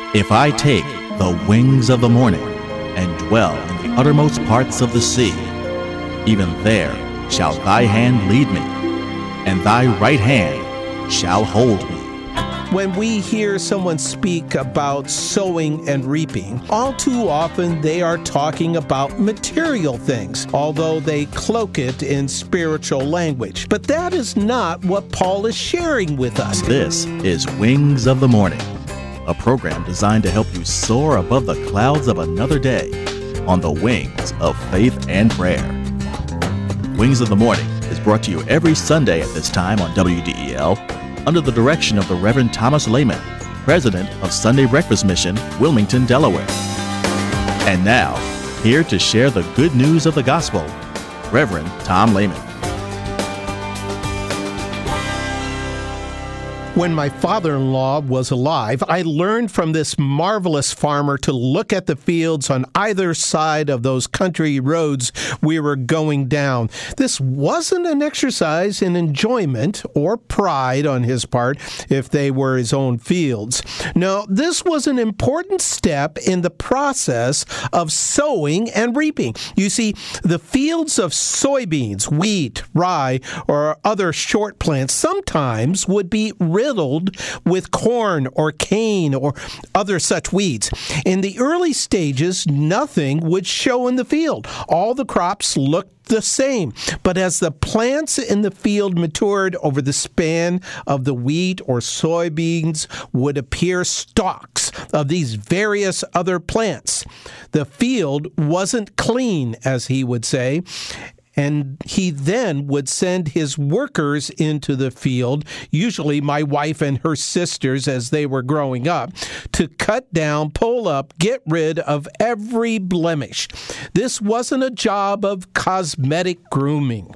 If I take the wings of the morning and dwell in the uttermost parts of the sea, even there shall thy hand lead me, and thy right hand shall hold me. When we hear someone speak about sowing and reaping, all too often they are talking about material things, although they cloak it in spiritual language. But that is not what Paul is sharing with us. This is Wings of the Morning, a program designed to help you soar above the clouds of another day on the wings of faith and prayer. Wings of the Morning is brought to you every Sunday at this time on WDEL, under the direction of the Reverend Thomas Lehman, President of Sunday Breakfast Mission, Wilmington, Delaware. And now, here to share the good news of the gospel, Reverend Tom Lehman. When my father-in-law was alive, I learned from this marvelous farmer to look at the fields on either side of those country roads we were going down. This wasn't an exercise in enjoyment or pride on his part if they were his own fields. No, this was an important step in the process of sowing and reaping. You see, the fields of soybeans, wheat, rye, or other short plants sometimes would be riddled with corn or cane or other such weeds. In the early stages, nothing would show in the field. All the crops looked the same. But as the plants in the field matured over the span of the wheat or soybeans would appear stalks of these various other plants. The field wasn't clean, as he would say. And he then would send his workers into the field, usually my wife and her sisters as they were growing up, to cut down, pull up, get rid of every blemish. This wasn't a job of cosmetic grooming.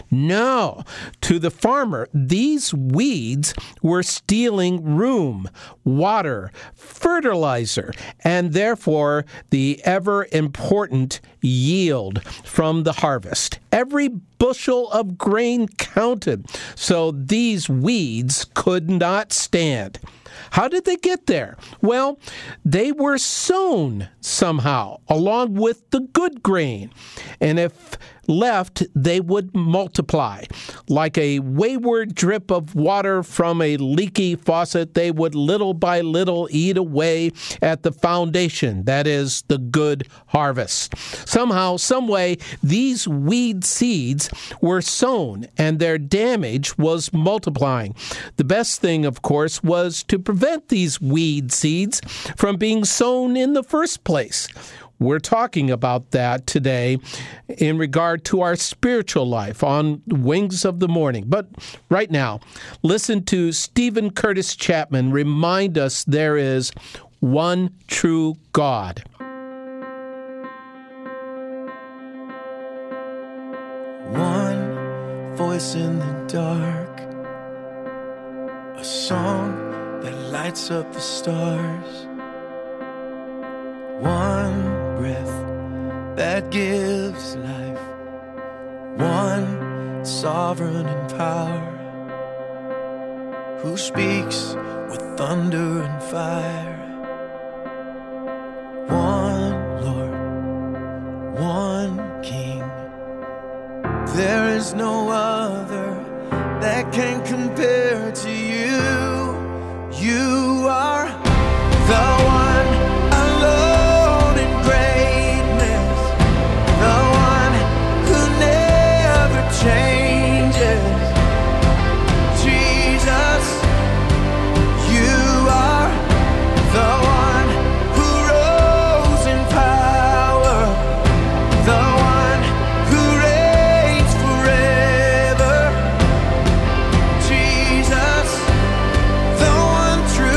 No, to the farmer, these weeds were stealing room, water, fertilizer, and therefore the ever-important yield from the harvest. Every bushel of grain counted, so these weeds could not stand. How did they get there? Well, they were sown somehow, along with the good grain. And if left, they would multiply. Like a wayward drip of water from a leaky faucet, they would little by little eat away at the foundation, that is, the good harvest. Somehow, some way, these weed seeds were sown, and their damage was multiplying. The best thing, of course, was to prevent these weed seeds from being sown in the first place. We're talking about that today in regard to our spiritual life on Wings of the Morning. But right now, listen to Stephen Curtis Chapman remind us there is one true God. One voice in the dark, a song that lights up the stars. One breath that gives life, one sovereign in power, who speaks with thunder and fire. One Lord, one King, there is no other that can compare to you. You are the one alone in greatness, the one who never changes. Jesus, you are the one who rose in power, the one who reigns forever. Jesus, the one true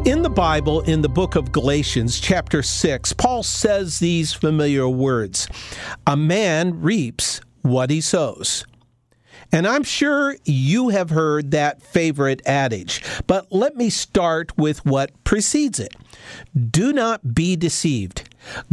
In the Bible, in the book of Galatians, chapter 6, Paul says these familiar words: "A man reaps what he sows." And I'm sure you have heard that favorite adage, but let me start with what precedes it. Do not be deceived.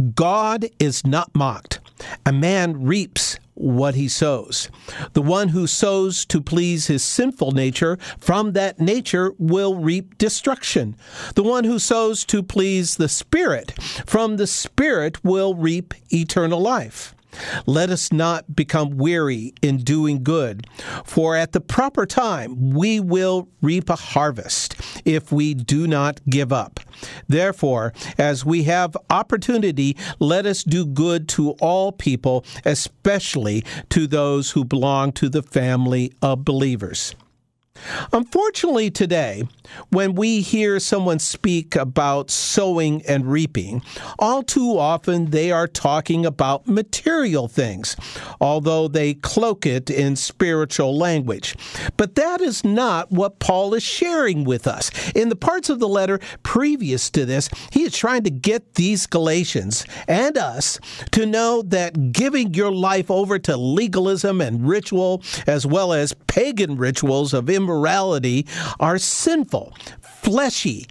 God is not mocked. A man reaps what he sows. The one who sows to please his sinful nature, from that nature will reap destruction. The one who sows to please the Spirit, from the Spirit will reap eternal life. Let us not become weary in doing good, for at the proper time we will reap a harvest if we do not give up. Therefore, as we have opportunity, let us do good to all people, especially to those who belong to the family of believers. Unfortunately, today, when we hear someone speak about sowing and reaping, all too often they are talking about material things, although they cloak it in spiritual language. But that is not what Paul is sharing with us. In the parts of the letter previous to this, he is trying to get these Galatians and us to know that giving your life over to legalism and ritual, as well as pagan rituals of immorality, are sinful, fleshy,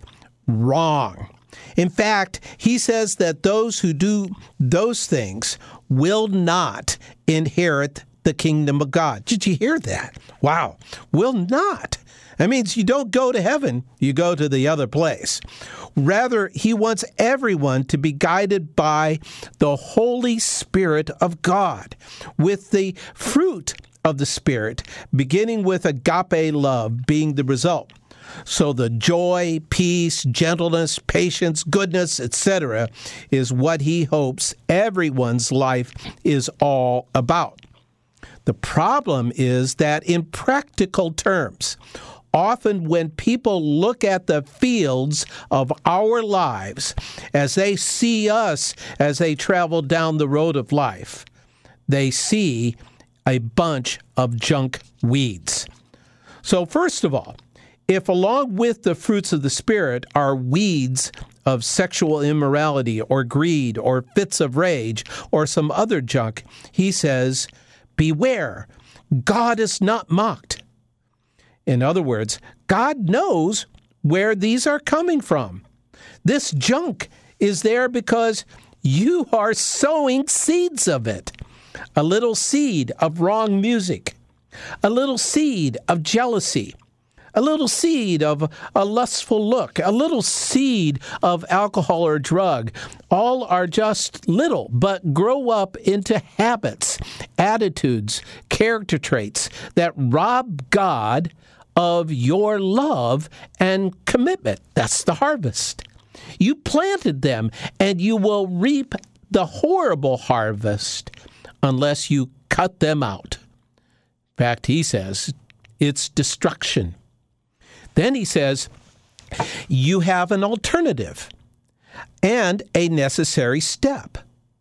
wrong. In fact, he says that those who do those things will not inherit the kingdom of God. Did you hear that? Wow. Will not. That means you don't go to heaven, you go to the other place. Rather, he wants everyone to be guided by the Holy Spirit of God, with the fruit of the Spirit, beginning with agape love being the result. So the joy, peace, gentleness, patience, goodness, etc. is what he hopes everyone's life is all about. The problem is that in practical terms, often when people look at the fields of our lives as they see us as they travel down the road of life, they see a bunch of junk weeds. So first of all, if along with the fruits of the Spirit are weeds of sexual immorality or greed or fits of rage or some other junk, he says, beware, God is not mocked. In other words, God knows where these are coming from. This junk is there because you are sowing seeds of it. A little seed of wrong music, a little seed of jealousy, a little seed of a lustful look, a little seed of alcohol or drug. All are just little, but grow up into habits, attitudes, character traits that rob God of your love and commitment. That's the harvest. You planted them, and you will reap the horrible harvest unless you cut them out. In fact, he says it's destruction. Then he says you have an alternative and a necessary step.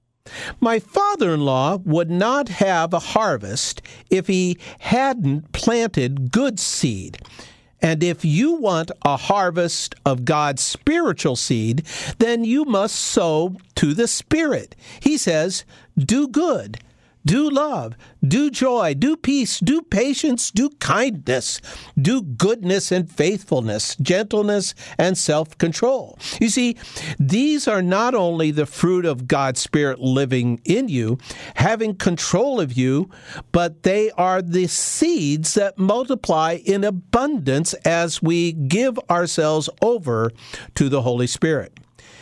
My father-in-law would not have a harvest if he hadn't planted good seed. And if you want a harvest of God's spiritual seed, then you must sow to the Spirit. He says, do good, do love, do joy, do peace, do patience, do kindness, do goodness and faithfulness, gentleness and self-control. You see, these are not only the fruit of God's Spirit living in you, having control of you, but they are the seeds that multiply in abundance as we give ourselves over to the Holy Spirit.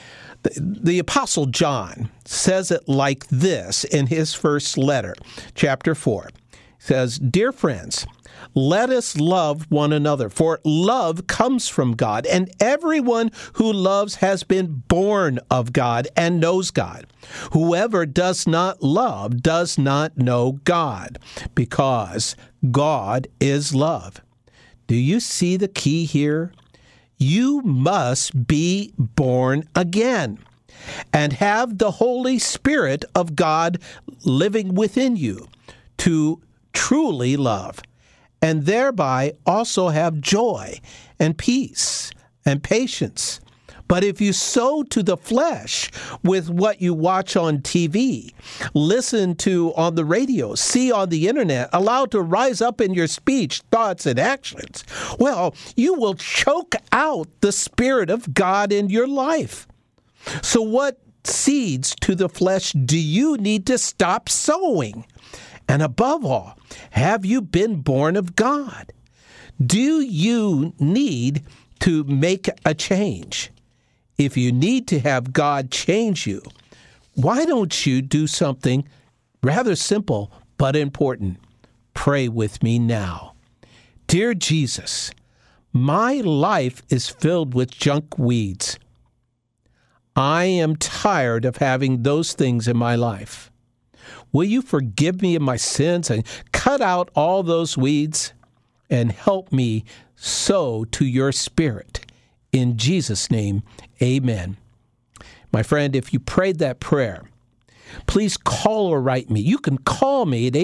The Apostle John says it like this in his first letter, chapter 4. He says, "Dear friends, let us love one another, for love comes from God, and everyone who loves has been born of God and knows God. Whoever does not love does not know God, because God is love." Do you see the key here? You must be born again and have the Holy Spirit of God living within you to truly love, and thereby also have joy and peace and patience But if you sow to the flesh with what you watch on TV, listen to on the radio, see on the internet, allow to rise up in your speech, thoughts, and actions, well, you will choke out the Spirit of God in your life. So what seeds to the flesh do you need to stop sowing? And above all, have you been born of God? Do you need to make a change? If you need to have God change you, why don't you do something rather simple but important? Pray with me now. Dear Jesus, my life is filled with junk weeds. I am tired of having those things in my life. Will you forgive me of my sins and cut out all those weeds and help me sow to your Spirit? In Jesus' name, amen. My friend, if you prayed that prayer, please call or write me. You can call me at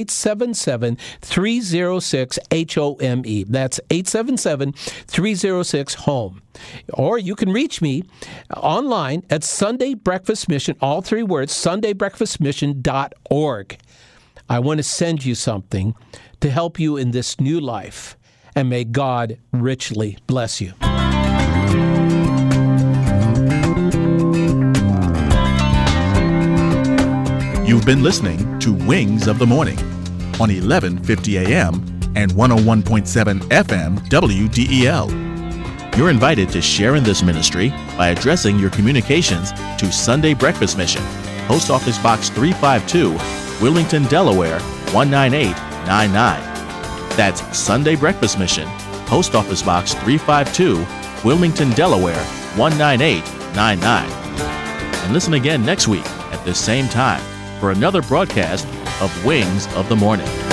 877-306-HOME. That's 877-306-HOME. Or you can reach me online at Sunday Breakfast Mission, all three words, sundaybreakfastmission.org. I want to send you something to help you in this new life, and may God richly bless you. You've been listening to Wings of the Morning on 1150 AM and 101.7 FM WDEL. You're invited to share in this ministry by addressing your communications to Sunday Breakfast Mission, Post Office Box 352, Wilmington, Delaware 19899. That's Sunday Breakfast Mission, Post Office Box 352, Wilmington, Delaware 19899. And listen again next week at this same time for another broadcast of Wings of the Morning.